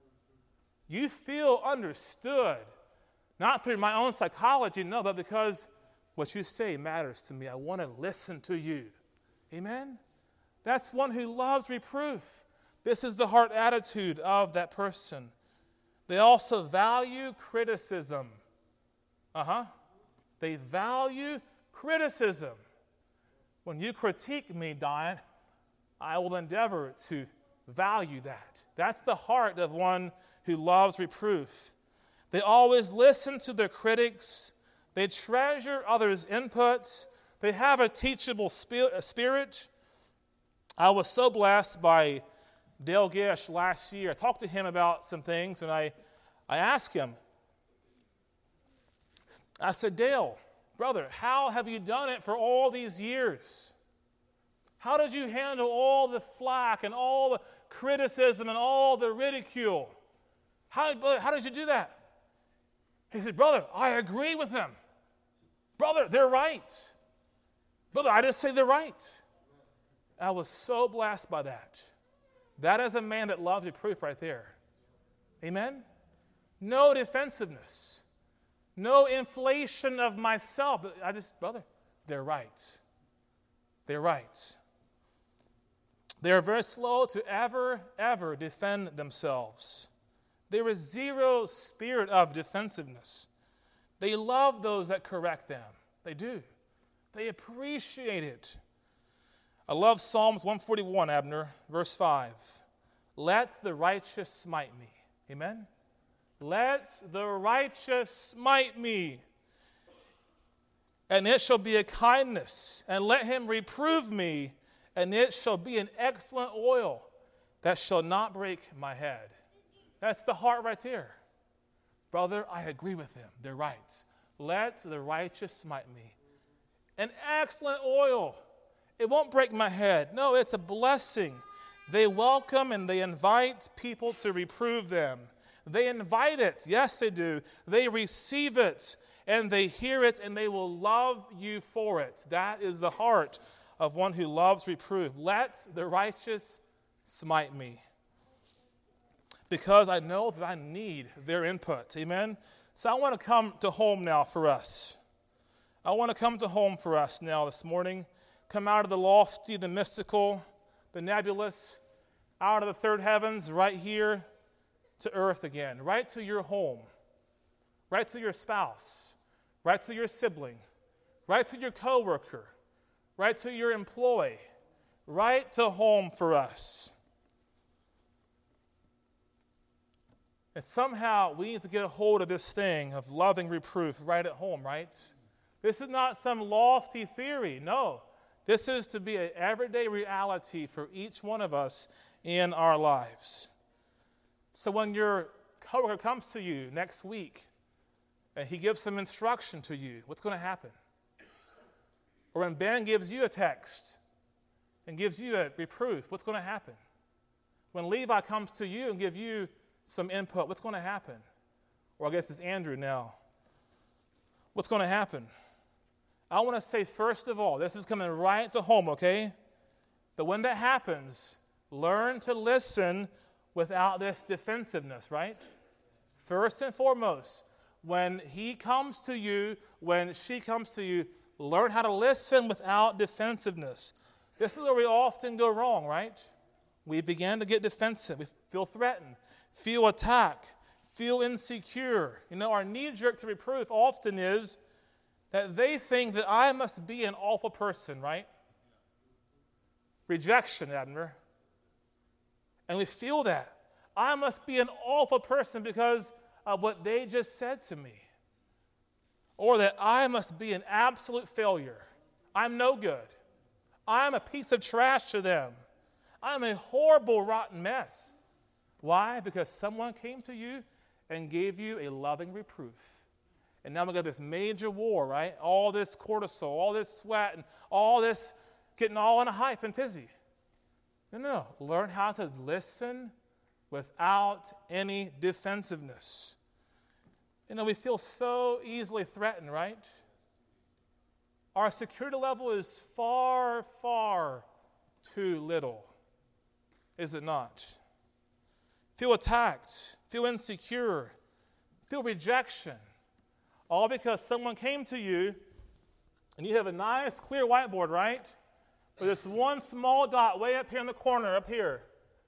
You feel understood, not through my own psychology, no, but because what you say matters to me. I want to listen to you. Amen? That's one who loves reproof. This is the heart attitude of that person. They also value criticism. They value criticism. when you critique me, Diane, I will endeavor to value that. That's the heart of one who loves reproof. They always listen to their critics. They treasure others' inputs. They have a teachable spirit. I was so blessed by Dale Gish last year. I talked to him about some things, and I asked him, I said, Dale, brother, how have you done it for all these years? How did you handle all the flack and all the criticism and all the ridicule? How did you do that? He said, brother, I agree with them. Brother, they're right. Brother, I just say they're right. I was so blessed by that. That is a man that loves reproof right there. Amen? No defensiveness. No inflation of myself. Brother, they're right. They're right. They are very slow to ever defend themselves. There is zero spirit of defensiveness. They love those that correct them. They do. They appreciate it. I love Psalms 141, Abner, verse 5. Let the righteous smite me. Amen? Let the righteous smite me. And it shall be a kindness. And let him reprove me. And it shall be an excellent oil that shall not break my head. That's the heart right there. Brother, I agree with them. They're right. Let the righteous smite me. An excellent oil. It won't break my head. No, it's a blessing. They welcome and they invite people to reprove them. They invite it. Yes, they do. They receive it and they hear it and they will love you for it. That is the heart of one who loves reproof. Let the righteous smite me, because I know that I need their input. Amen? So I want to come to home now for us. I want to come to home for us now this morning. Come out of the lofty, the mystical, the nebulous, out of the third heavens, right here to earth again, right to your home, right to your spouse, right to your sibling, right to your coworker, right to your employee, right to home for us. And somehow we need to get a hold of this thing of loving reproof right at home, right? This is not some lofty theory. No. This is to be an everyday reality for each one of us in our lives. So when your coworker comes to you next week and he gives some instruction to you, what's going to happen? Or when Ben gives you a text and gives you a reproof, what's going to happen? When Levi comes to you and gives you some input, what's going to happen? Or I guess it's Andrew now. What's going to happen? I want to say, first of all, this is coming right to home, okay? But when that happens, learn to listen without this defensiveness, right? First and foremost, when he comes to you, when she comes to you, learn how to listen without defensiveness. This is where we often go wrong, right? We begin to get defensive. We feel threatened, feel attacked, feel insecure. You know, our knee-jerk to reproof often is that they think that I must be an awful person, right? Rejection, Abner. And we feel that. I must be an awful person because of what they just said to me. Or that I must be an absolute failure. I'm no good. I'm a piece of trash to them. I'm a horrible, rotten mess. Why? Because someone came to you and gave you a loving reproof. And now we got this major war, right? All this cortisol, all this sweat, and all this getting all in a hype and tizzy. No. Learn how to listen without any defensiveness. You know, we feel so easily threatened, right? Our security level is far, far too little, is it not? Feel attacked, feel insecure, feel rejection, all because someone came to you and you have a nice clear whiteboard, right? With this one small dot way up here in the corner, up here.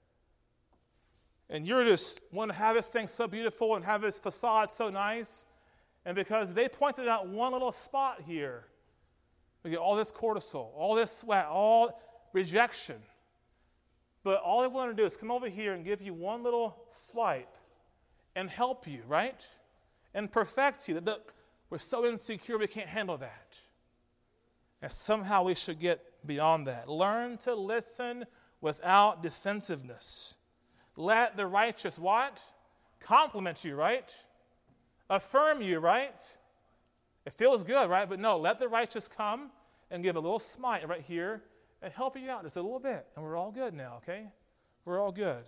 And you're just want to have this thing so beautiful and have this facade so nice. And because they pointed out one little spot here, We get all this cortisol, all this sweat, all rejection. But all they want to do is come over here and give you one little swipe and help you, right? And perfect you. We're so insecure we can't handle that. And somehow we should get beyond that. Learn to listen without defensiveness. Let the righteous what? Compliment you, right? Affirm you, right? It feels good, right? But no, let the righteous come and give a little smite right here and help you out just a little bit. And we're all good now, okay? We're all good.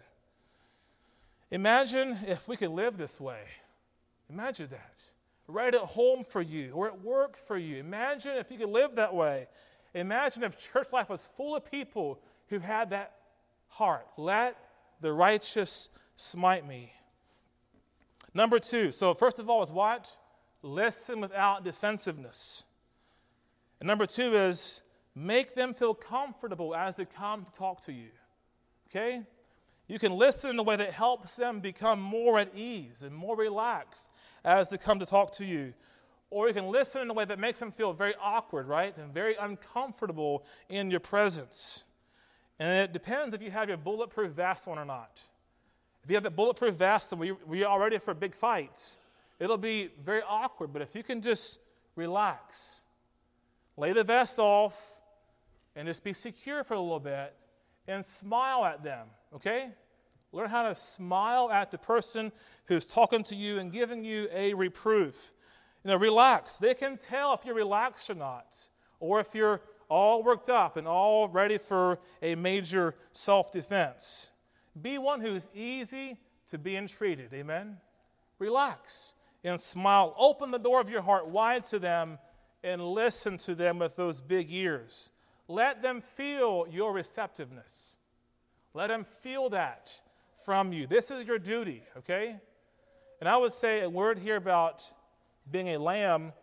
Imagine if we could live this way. Imagine that. Right at home for you or at work for you. Imagine if you could live that way. Imagine if church life was full of people who had that heart. Let the righteous smite me. Number 2. So first of all is what? Listen without defensiveness. And number 2 is make them feel comfortable as they come to talk to you. Okay? You can listen in a way that helps them become more at ease and more relaxed as they come to talk to you. Or you can listen in a way that makes them feel very awkward, right? And very uncomfortable in your presence. And it depends if you have your bulletproof vest on or not. If you have the bulletproof vest and we are ready for big fights, it'll be very awkward. But if you can just relax, lay the vest off, and just be secure for a little bit, and smile at them, okay? Learn how to smile at the person who's talking to you and giving you a reproof. Relax. They can tell if you're relaxed or not, or if you're all worked up and all ready for a major self-defense. Be one who's easy to be entreated, amen? Relax and smile. Open the door of your heart wide to them and listen to them with those big ears. Let them feel your receptiveness. Let them feel that from you. This is your duty, okay? And I would say a word here about being a lamb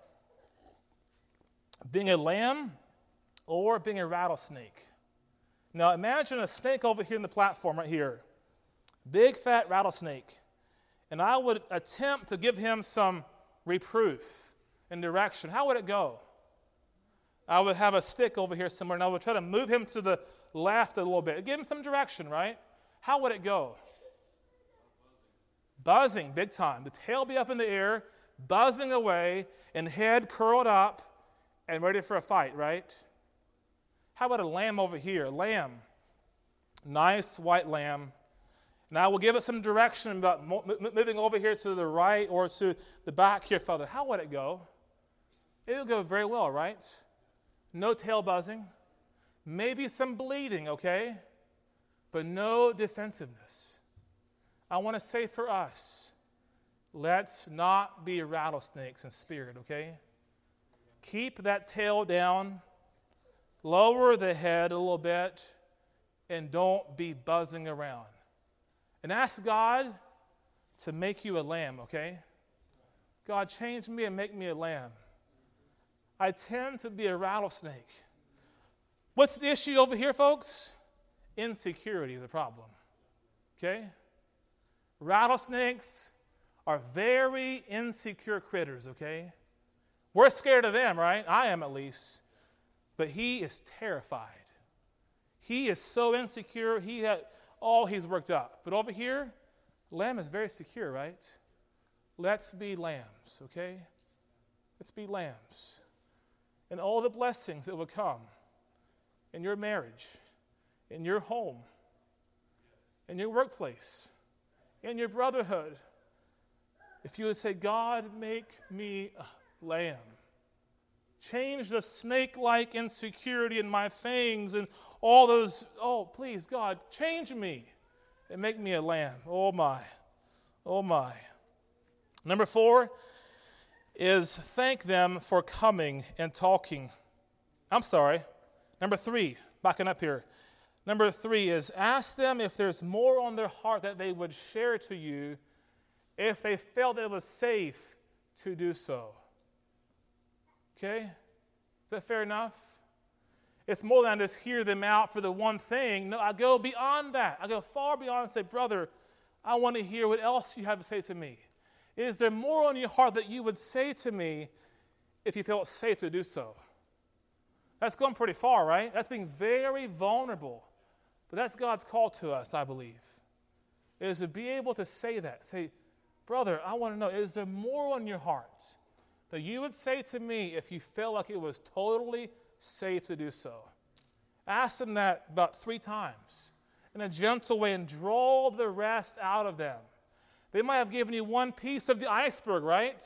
or being a rattlesnake. Now imagine a snake over here in the platform right here. Big fat rattlesnake. And I would attempt to give him some reproof and direction. How would it go? I would have a stick over here somewhere, and I would try to move him to the left a little bit. Give him some direction, right? How would it go? Buzzing, big time. The tail be up in the air, buzzing away, and head curled up and ready for a fight, right? How about a lamb over here? Lamb. Nice white lamb. And I will give it some direction about moving over here to the right or to the back here further. How would it go? It will go very well, right? No tail buzzing, maybe some bleeding, okay? But no defensiveness. I want to say for us, let's not be rattlesnakes in spirit, okay? Keep that tail down, lower the head a little bit, and don't be buzzing around. And ask God to make you a lamb, okay? God, change me and make me a lamb. I tend to be a rattlesnake. What's the issue over here, folks? Insecurity is a problem. Okay? Rattlesnakes are very insecure critters, okay? We're scared of them, right? I am at least. But he is terrified. He is so insecure, he's worked up. But over here, lamb is very secure, right? Let's be lambs, okay? Let's be lambs. And all the blessings that will come in your marriage, in your home, in your workplace, in your brotherhood. If you would say, God, make me a lamb. Change the snake-like insecurity in my fangs and all those, please, God, change me and make me a lamb. Oh, my. Oh, my. Number 4 is thank them for coming and talking. Number 3, backing up here. Number 3 is ask them if there's more on their heart that they would share to you if they felt that it was safe to do so. Okay? Is that fair enough? It's more than just hear them out for the one thing. No, I go beyond that. I go far beyond and say, brother, I want to hear what else you have to say to me. Is there more on your heart that you would say to me if you felt safe to do so? That's going pretty far, right? That's being very vulnerable. But that's God's call to us, I believe. It is to be able to say that. Say, brother, I want to know, is there more on your heart that you would say to me if you felt like it was totally safe to do so? Ask them that about 3 times in a gentle way and draw the rest out of them. They might have given you one piece of the iceberg, right?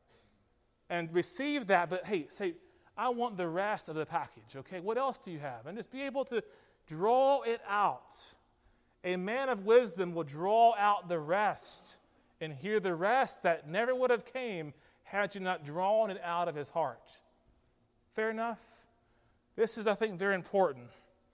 And receive that, but hey, say, I want the rest of the package, okay? What else do you have? And just be able to draw it out. A man of wisdom will draw out the rest and hear the rest that never would have came had you not drawn it out of his heart. Fair enough? This is, I think, very important.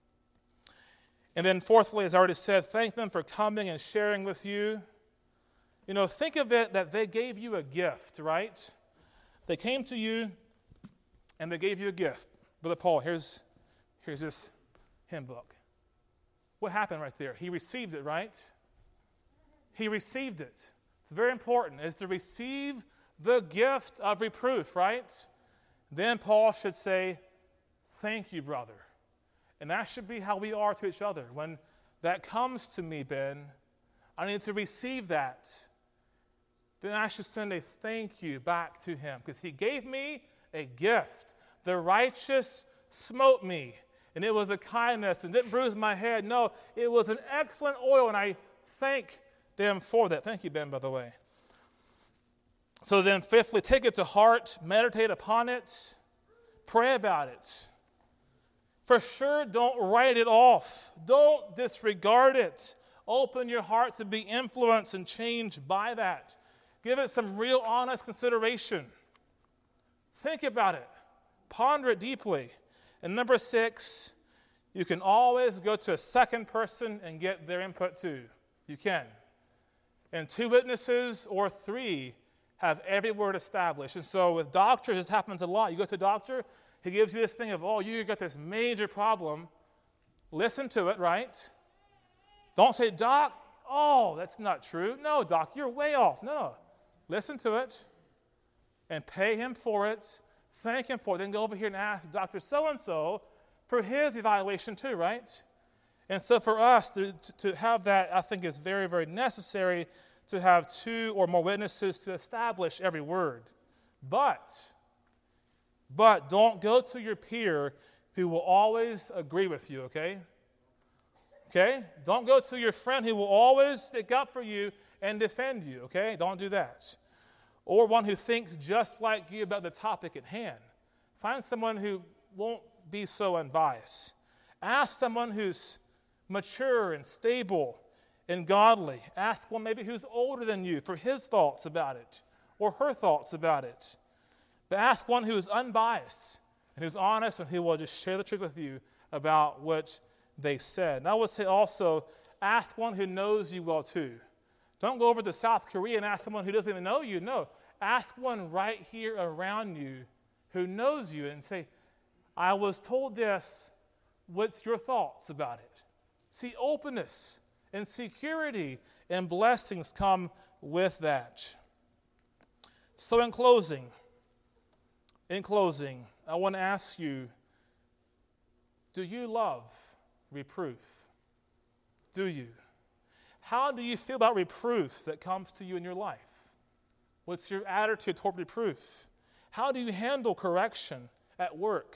And then fourthly, as I already said, thank them for coming and sharing with you. You know, think of it that they gave you a gift, right? They came to you and they gave you a gift. Brother Paul, here's this hymn book. What happened right there? He received it, right? He received it. It's very important, is to receive the gift of reproof, right? Then Paul should say, thank you, brother. And that should be how we are to each other. When that comes to me, Ben, I need to receive that. Then I should send a thank you back to him because he gave me a gift. The righteous smote me, and it was a kindness and didn't bruise my head. No, it was an excellent oil, and I thank them for that. Thank you, Ben, by the way. So then, fifthly, take it to heart, meditate upon it, pray about it. For sure, don't write it off. Don't disregard it. Open your heart to be influenced and changed by that. Give it some real honest consideration. Think about it. Ponder it deeply. And number 6, you can always go to a second person and get their input too. You can. And 2 witnesses or 3 have every word established. And so with doctors, this happens a lot. You go to a doctor, he gives you this thing of, oh, you got this major problem. Listen to it, right? Don't say, Doc, oh, that's not true. No, Doc, you're way off. No. Listen to it and pay him for it. Thank him for it. Then go over here and ask Dr. So-and-so for his evaluation too, right? And so for us to have that, I think is very, very necessary to have 2 or more witnesses to establish every word. But don't go to your peer who will always agree with you, okay? Okay? Don't go to your friend who will always stick up for you and defend you, okay? Don't do that. Or one who thinks just like you about the topic at hand. Find someone who won't be so unbiased. Ask someone who's mature and stable and godly. Ask one maybe who's older than you for his thoughts about it or her thoughts about it. But ask one who is unbiased and who's honest and who will just share the truth with you about what they said. And I would say also, ask one who knows you well too. Don't go over to South Korea and ask someone who doesn't even know you. No, ask one right here around you who knows you and say, I was told this. What's your thoughts about it? See, openness and security and blessings come with that. So in closing, I want to ask you, do you love reproof? Do you? How do you feel about reproof that comes to you in your life? What's your attitude toward reproof? How do you handle correction at work?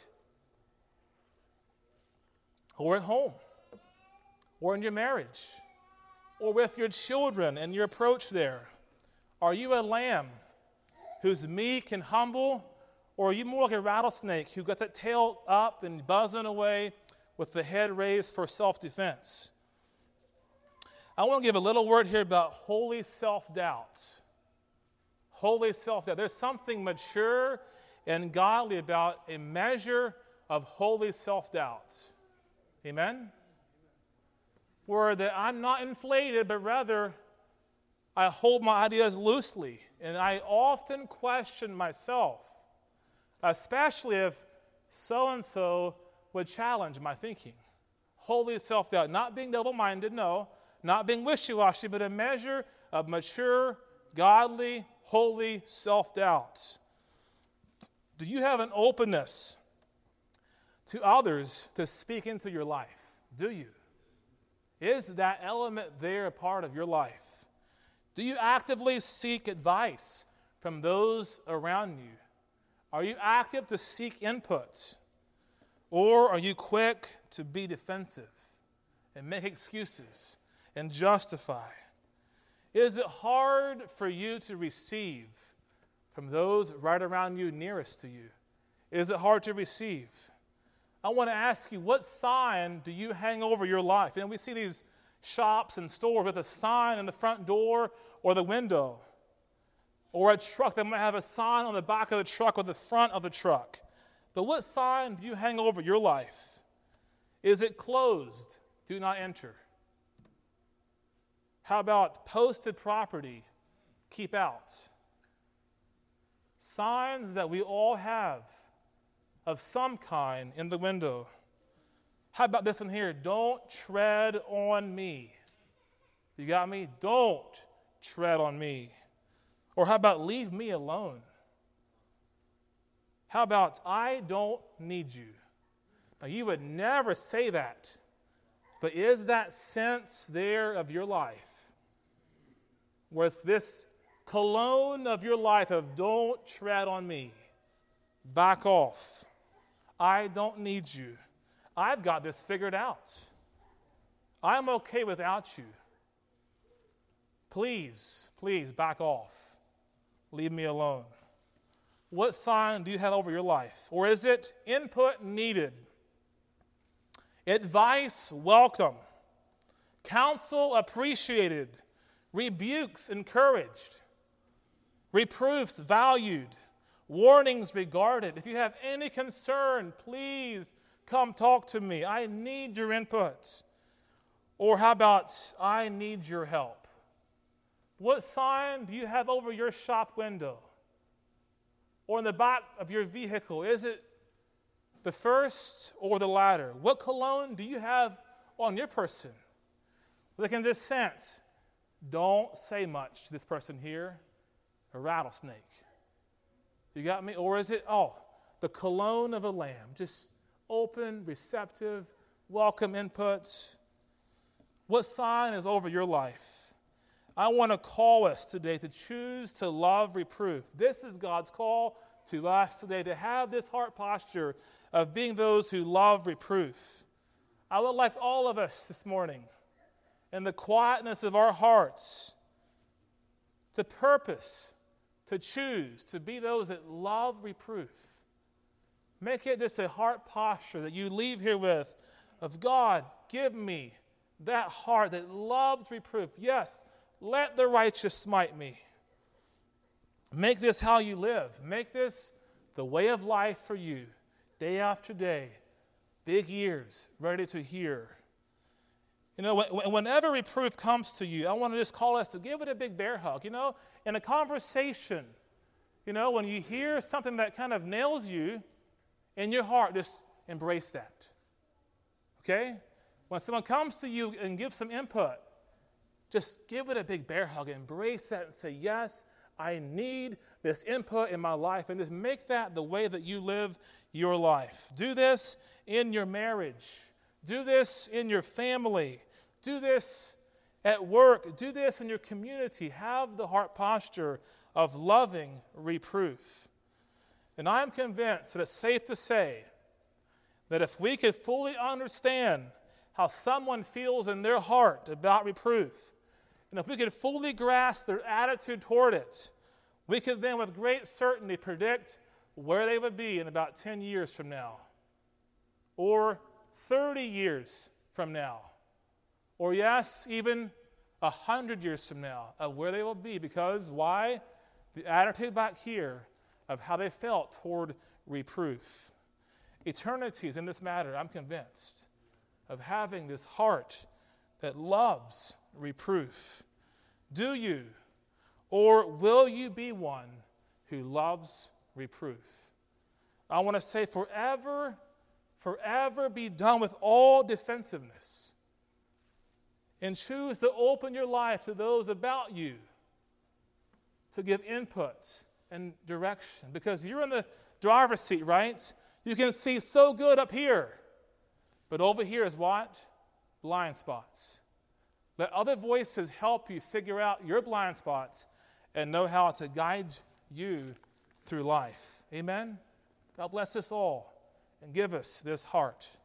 Or at home? Or in your marriage? Or with your children and your approach there? Are you a lamb who's meek and humble? Or are you more like a rattlesnake who got that tail up and buzzing away with the head raised for self-defense? I want to give a little word here about holy self-doubt. Holy self-doubt. There's something mature and godly about a measure of holy self-doubt. Amen? Where that I'm not inflated, but rather I hold my ideas loosely. And I often question myself, especially if so-and-so would challenge my thinking. Holy self-doubt. Not being double-minded, no. Not being wishy-washy, but a measure of mature, godly, holy self-doubt. Do you have an openness to others to speak into your life? Do you? Is that element there a part of your life? Do you actively seek advice from those around you? Are you active to seek input? Or are you quick to be defensive and make excuses and justify? Is it hard for you to receive from those right around you, nearest to you? Is it hard to receive? I want to ask you, what sign do you hang over your life? We see these shops and stores with a sign in the front door or the window, or a truck that might have a sign on the back of the truck or the front of the truck. But what sign do you hang over your life? Is it closed? Do not enter. How about posted property? Keep out. Signs that we all have of some kind in the window. How about this one here? Don't tread on me. You got me? Don't tread on me. Or how about leave me alone? How about I don't need you? Now, you would never say that, but is that sense there of your life? Where it's this cologne of your life of don't tread on me, back off, I don't need you, I've got this figured out, I'm okay without you, please back off, leave me alone. What sign do you have over your life? Or is it input needed, advice welcome, counsel appreciated, rebukes encouraged, reproofs valued, warnings regarded? If you have any concern, please come talk to me. I need your input. Or how about I need your help? What sign do you have over your shop window or in the back of your vehicle? Is it the first or the latter? What cologne do you have on your person? Like in this sense, don't say much to this person here, a rattlesnake. You got me? Or is it, the cologne of a lamb, just open, receptive, welcome inputs? What sign is over your life? I want to call us today to choose to love reproof. This is God's call to us today, to have this heart posture of being those who love reproof. I would like all of us this morning, in the quietness of our hearts, to purpose, to choose, to be those that love reproof. Make it just a heart posture that you leave here with, of God, give me that heart that loves reproof. Yes, let the righteous smite me. Make this how you live. Make this the way of life for you, day after day, big ears, ready to hear. Whenever reproof comes to you, I want to just call us to give it a big bear hug. In a conversation, when you hear something that kind of nails you in your heart, just embrace that. Okay? When someone comes to you and gives some input, just give it a big bear hug, embrace that and say, yes, I need this input in my life, and just make that the way that you live your life. Do this in your marriage. Do this in your family. Do this at work. Do this in your community. Have the heart posture of loving reproof. And I'm convinced that it's safe to say that if we could fully understand how someone feels in their heart about reproof, and if we could fully grasp their attitude toward it, we could then with great certainty predict where they would be in about 10 years from now, or 30 years from now, or yes, even 100 years from now, of where they will be. Because why? The attitude back here of how they felt toward reproof. Eternity is in this matter, I'm convinced, of having this heart that loves reproof. Do you or will you be one who loves reproof? I want to say forever be done with all defensiveness and choose to open your life to those about you to give input and direction, because you're in the driver's seat, right? You can see so good up here, but over here is what? Blind spots. Let other voices help you figure out your blind spots and know how to guide you through life. Amen? God bless us all and give us this heart.